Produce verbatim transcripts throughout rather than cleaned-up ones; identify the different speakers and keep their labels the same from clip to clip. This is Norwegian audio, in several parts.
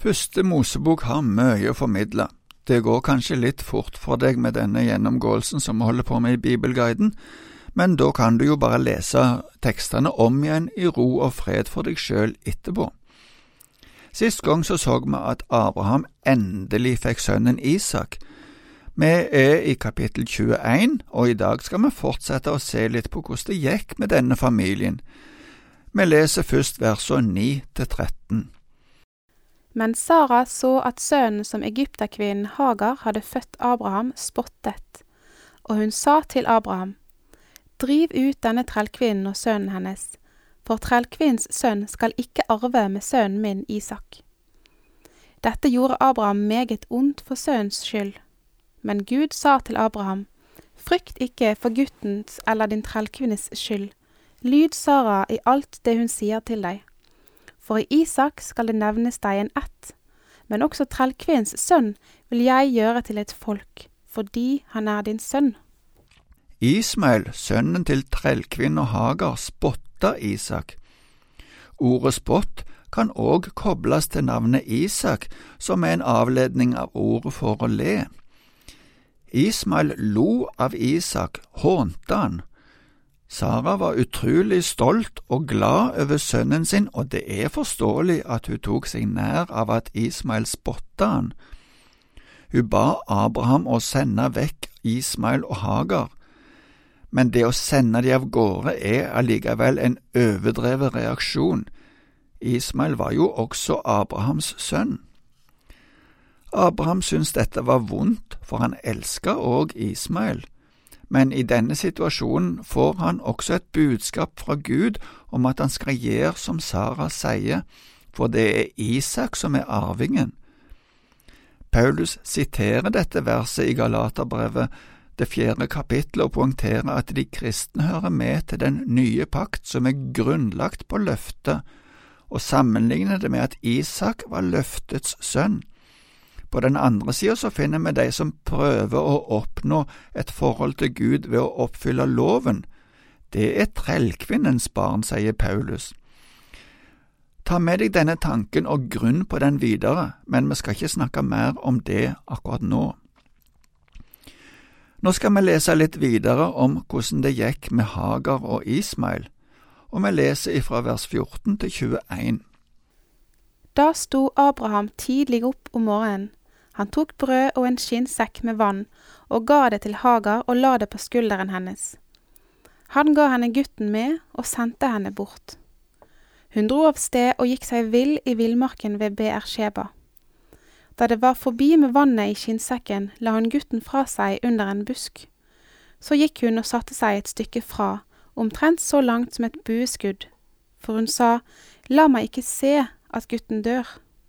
Speaker 1: Første Mosebok har mye å formidle. Det går kanskje litt fort for deg med denne gjennomgåelsen som vi holder på med i Bibelguiden, men da kan du jo bare lese tekstene om igjen i ro og fred for deg selv etterpå. Sist gang så så vi at Abraham endelig fikk sønnen Isak. Vi er i kapittel tjueen, og i dag skal vi fortsette å se litt på hvordan det gikk med denne familien. Vi leser først versene ni til tretten.
Speaker 2: Men Sara så at sønnen som egypterkvinnen Hagar hadde født Abraham spottet, og hun sa til Abraham, «Driv ut denne trellkvinnen og sønnen hennes, for trellkvinnens sønn skal ikke arve med sønnen min Isak.» Dette gjorde Abraham meget ondt for sønnens skyld. Men Gud sa til Abraham, «Frykt ikke for guttens eller din trellkvinnes skyld. Lyd Sara i alt det hun sier til deg. For i Isak skal det nevnes deg en ett, men også trellkvinnens sønn vil jeg gjøre til et folk, fordi han er din sønn.»
Speaker 1: Ismael, sønnen til trellkvinnen Hagar, spotta Isak. Ordet spott kan òg kobles til navnet Isak, som er en avledning av ordet for å le. Ismael lo av Isak, hånte han. Sara var utrolig stolt og glad over sønnen sin, og det er forståelig at hun tok seg nær av at Ismael spotta han. Hun ba Abraham å sende vekk Ismael og Hagar, men det å sende de av gårde er allikevel en overdrevet reaksjon. Ismael var jo også Abrahams sønn. Abraham syntes dette var vondt, for han elsket også Ismael. Men i denne situasjonen får han også et budskap fra Gud om at han skal gjøre som Sara sier, for det er Isak som er arvingen. Paulus siterer dette verset i Galaterbrevet, det fjerde kapittelet, og poengterer at de kristne hører med til den nye pakt som er grunnlagt på løftet, og sammenligner det med at Isak var løftets sønn. På den andre siden så finner vi de som prøver å oppnå et forhold til Gud ved å oppfylle loven. Det er trellkvinnens barn, sier Paulus. Ta med deg denne tanken og grunn på den videre, men vi skal ikke snakke mer om det akkurat nå. Nå skal vi lese litt videre om hvordan det gikk med Hagar og Ismael, og vi leser fra vers fjorten til tjueen.
Speaker 2: Da sto Abraham tidlig opp om morgenen. Han tok brød og en skinnsekk med vann, og ga det til Hagar og la det på skulderen hennes. Han ga henne gutten med og sendte henne bort. Hun dro av sted og gikk seg vill i villmarken ved Beersheba. Da det var forbi med vannet i skinnsekken, la hun gutten fra seg under en busk. Så gikk hun og satte seg et stykke fra, omtrent så langt som et bueskudd, for hun sa, «La meg ikke se at gutten dør.»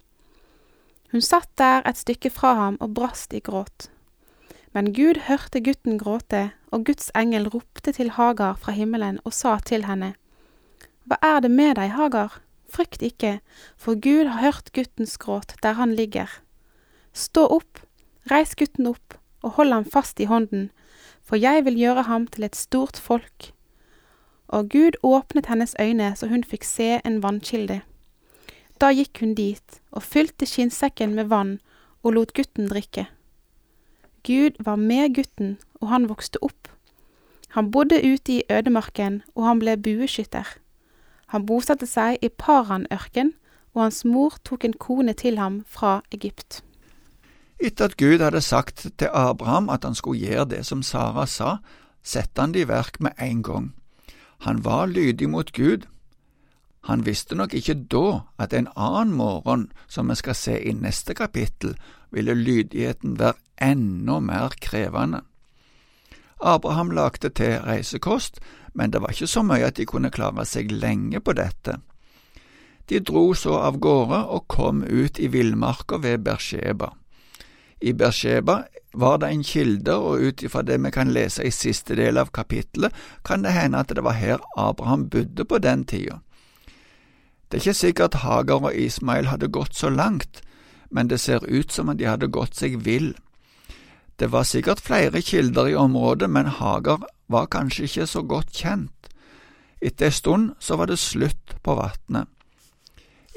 Speaker 2: Hun satt der et stykke fra ham og brast i gråt. Men Gud hørte gutten gråte, og Guds engel ropte til Hagar fra himmelen og sa til henne, «Hva er det med deg, Hagar? Frykt ikke, for Gud har hørt guttens gråt der han ligger. Stå opp, reis gutten opp, og hold ham fast i hånden, for jeg vil gjøre ham til et stort folk.» Og Gud åpnet hennes øyne så hun fikk se en vannkilde. Da gikk hun dit og fylte skinnsekken med vann og lot gutten drikke. Gud var med gutten, og han vokste opp. Han bodde ute i ødemarken, og han ble bueskytter. Han bosatte seg i Paran-ørken, og hans mor tok en kone til ham fra Egypt.
Speaker 1: Etter at Gud hadde sagt til Abraham at han skulle gjøre det som Sara sa, sette han det i verk med en gang. Han var lydig mot Gud. Han visste nok ikke da at en annen morgen, som vi skal se i neste kapittel, ville lydigheten være enda mer krevende. Abraham lagde til reisekost, men det var ikke så mye at de kunne klare seg lenge på dette. De dro så av gårde og kom ut i villmarka ved Beersheba. I Beersheba var det en kilde, og ut ifra det vi kan lese i siste del av kapittelet, kan det hende at det var her Abraham bodde på den tida. Det er ikke sikkert Hagar og Ismael hadde gått så langt, men det ser ut som at de hadde gått seg vill. Det var sikkert flere kilder i området, men Hagar var kanskje ikke så godt kjent. Etter en stund så var det slutt på vattnet.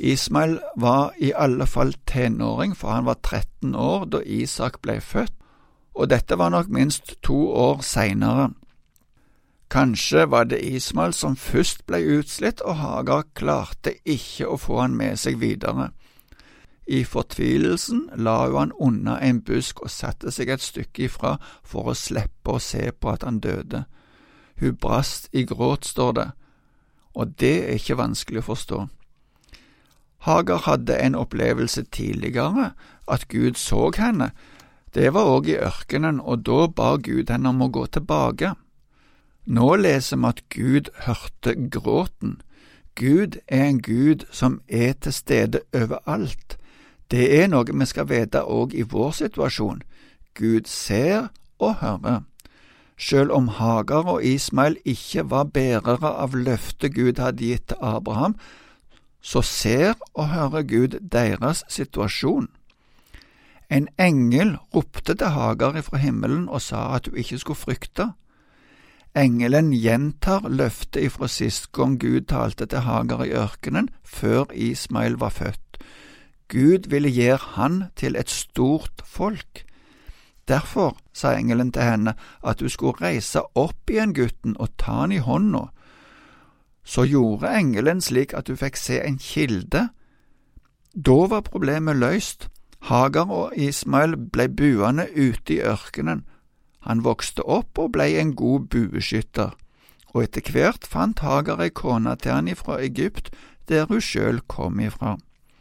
Speaker 1: Ismael var i alle fall tenåring, for han var tretten år da Isak ble født, og dette var nok minst to år senere. Kanskje var det Ismael som først ble utslitt, og Hagar klarte ikke å få han med seg videre. I fortvilelsen la han unna en busk og satte seg et stykke ifra for å slippe å se på at han døde. Hun brast i gråt, står det, og det er ikke vanskelig å forstå. Hagar hadde en opplevelse tidligere, at Gud så henne. Det var også i ørkenen, og da ba Gud henne om å gå tilbake. Nå leser vi at Gud hørte gråten. Gud er en Gud som er til stede overalt. Det er noe vi skal vite også i vår situasjon. Gud ser og hører. Selv om Hagar og Ismael ikke var bærere av løftet Gud hadde gitt til Abraham, så ser og hører Gud deres situasjon. En engel ropte til Hagar fra himmelen og sa at hun ikke skulle frykte. Engelen gjentar løftet ifra sist gang Gud talte til Hagar i ørkenen, før Ismael var født. Gud ville gjøre han til et stort folk. Derfor sa engelen til henne at hun skulle reise opp igjen gutten og ta han i hånda. Så gjorde engelen slik at du fikk se en kilde. Da var problemet løst. Hagar og Ismael ble buende ute i ørkenen. Han vokste opp og ble en god bueskytter, og etter hvert fant Hagar ei kone til han ifra Egypt, der hun selv kom ifra.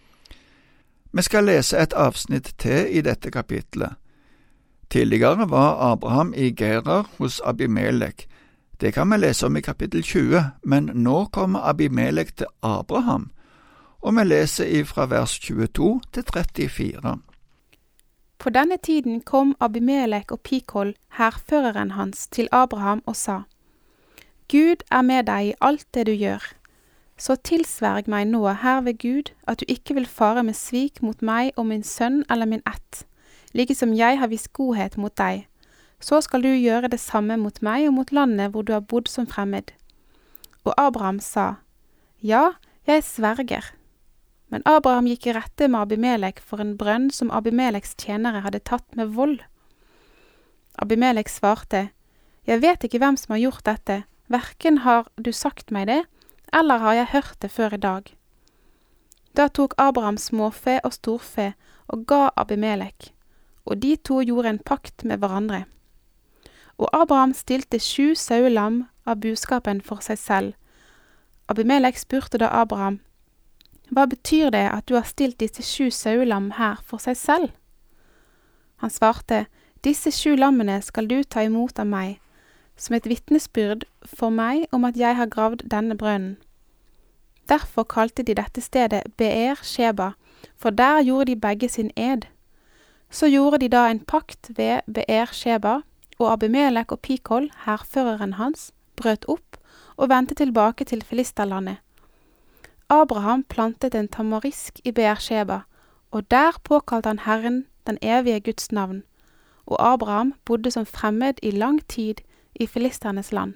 Speaker 1: Vi skal lese et avsnitt til i dette kapitlet. Tidligere var Abraham i Gerar hos Abimelek. Det kan vi lese om i kapittel tjue, men nå kommer Abimelek til Abraham, og vi leser ifra vers tjueto til trettifire.
Speaker 2: På denne tiden kom Abimelek og Pikol, hærføreren hans, til Abraham og sa, Gud er med deg i alt det du gjør. Så tilsverg meg nå her ved Gud at du ikke vil fare med svik mot meg og min sønn eller min ett, like som jeg har vist godhet mot deg. Så skal du gjøre det samme mot meg og mot landet hvor du har bodd som fremmed. Og Abraham sa, Ja, jeg sverger. Men Abraham gikk i rette med Abimelek for en brønn som Abimeleks tjenere hadde tatt med vold. Abimelek svarte, Jeg vet ikke hvem som har gjort dette, hverken har du sagt meg det, eller har jeg hørt det før i dag. Da tok Abraham småfe og storfe og ga Abimelek, og de to gjorde en pakt med hverandre. Og Abraham stilte sju sauelam av buskapen for seg selv. Abimelek spurte da Abraham, Hva betyr det at du har stilt disse sju sauelam her for seg selv? Han svarte, Disse sju lammene skal du ta imot av meg, som et vitnesbyrd for meg om at jeg har gravd denne brønnen. Derfor kalte de dette stedet Beer Sheba, for der gjorde de begge sin ed. Så gjorde de da en pakt ved Beer Sheba, og Abimelek og Pikol, hærføreren hans, brøt opp og vendte tilbake til Filisterlandet. Abraham plantet en tamarisk i Beer Sheba, og der påkalte han Herren, den evige Guds navn, og Abraham bodde som fremmed i lang tid i filisternes land.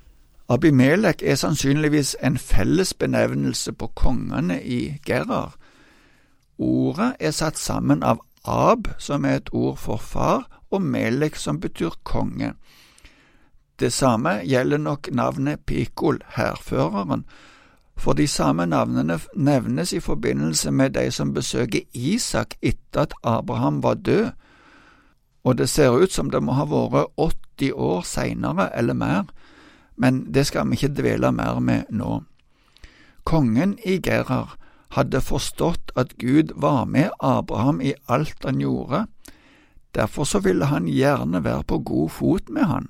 Speaker 1: Abimelek er sannsynligvis en felles benevnelse på kongene i Gerar. Ordet er satt sammen av Ab, som er et ord for far, og Melek, som betyr konge. Det samme gjelder nok navnet Pikol, hærføreren, for de samme navnene nevnes i forbindelse med de som besøker Isak etter at Abraham var død, og det ser ut som det må ha vært åtti år senere eller mer, men det skal vi ikke dvele mer med nå. Kongen i Gerar hadde forstått at Gud var med Abraham i alt han gjorde, derfor så ville han gjerne være på god fot med han.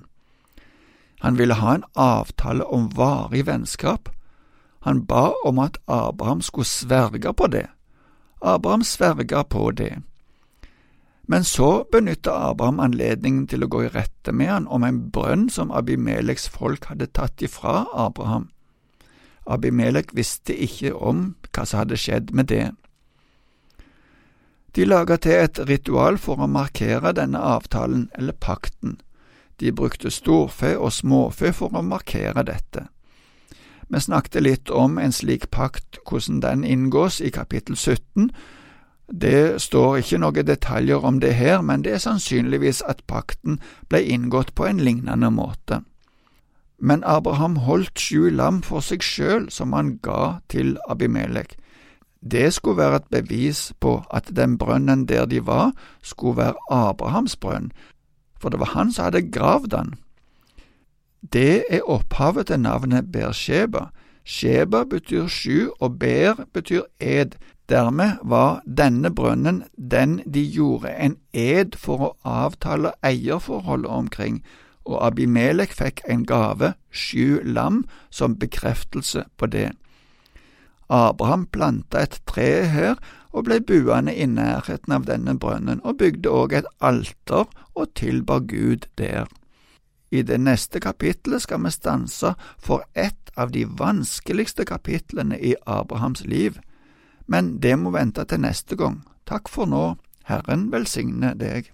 Speaker 1: Han ville ha en avtale om varig vennskap. Han ba om at Abraham skulle sverge på det. Abraham sverga på det. Men så benyttet Abraham anledningen til å gå i rette med han om en brønn som Abimeleks folk hadde tatt ifra Abraham. Abimelek visste ikke om hva som hadde skjedd med det. De laget til et ritual for å markere denne avtalen eller pakten. De brukte storfe og småfe for å markere dette. Vi snakket litt om en slik pakt, hvordan den inngås i kapittel sytten. Det står ikke noen detaljer om det her, men det er sannsynligvis at pakten ble inngått på en lignende måte. Men Abraham holdt sju lam for seg selv som han ga til Abimelek. Det skulle være et bevis på at den brønnen der de var, skulle være Abrahams brønn, for det var han som hadde gravd den. Det er opphavet til navnet Beersheba. Sheba betyr sju, og Ber betyr ed. Dermed var denne brønnen den de gjorde en ed for å avtale eierforholdet omkring, og Abimelek fikk en gave, sju lam, som bekreftelse på det. Abraham plantet et tre her og ble buende i nærheten av denne brønnen, og bygde også et alter og tilbar Gud der. I det neste kapittelet skal vi stanse for ett av de vanskeligste kapitlene i Abrahams liv, men det må vente til neste gang. Takk for nå, Herren velsigne deg.